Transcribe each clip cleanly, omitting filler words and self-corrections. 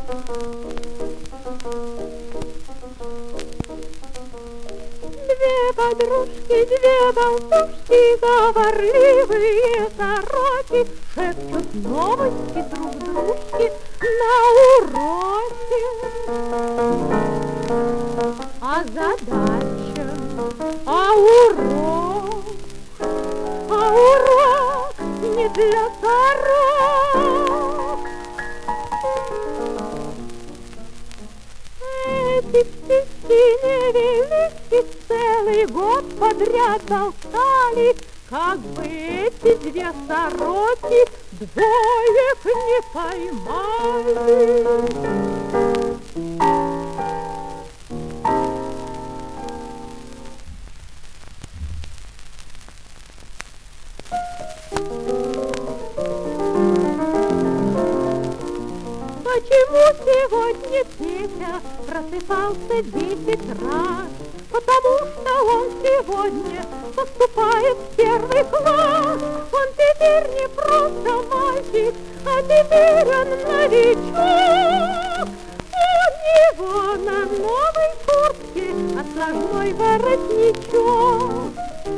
Две подружки, две болтушки, говорливые сороки, шепчут новости друг дружке на уроке. А задача, урок не для сорок. Эти птички невелики целый год подряд болтали, как бы эти две сороки двоек не поймали. Почему сегодня Петя просыпался 10 раз? Потому что он сегодня поступает в 1 класс. Он теперь не просто мальчик, а теперь он новичок. У него на новой куртке отложной воротничок.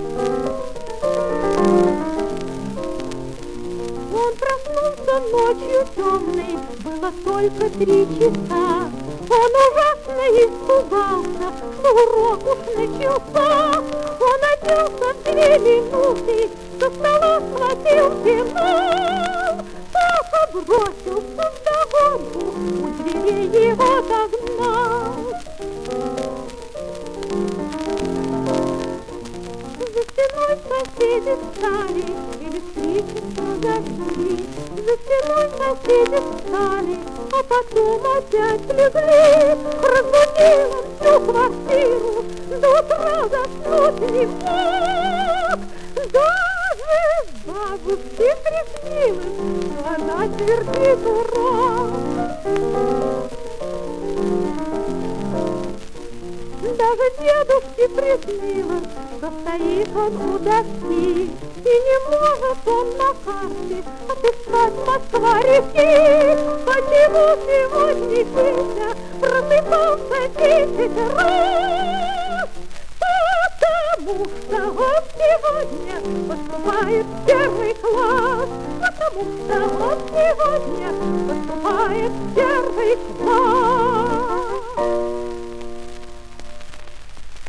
Он проснулся ночью темной, было только 3 часа. Он ужасно испугался, что урок уж начался. Он оделся в 2 минуты, со стола схватил пенал. Папа бросился вдогонку, у дверей его догнал. За стеной соседи встали, электричество зажгли. За стеной соседи встали, а потом опять легли. Разбудил он всю квартиру, до утра заснуть не мог. Даже бабушке приснилось, что она твердит урок. Даже дедушке приснилось, что стоит он у доски, и не может он на карте отыскать Москва-реки. Почему сегодня Петя просыпался 10 раз? Потому что он сегодня поступает в 1 класс. Потому что он сегодня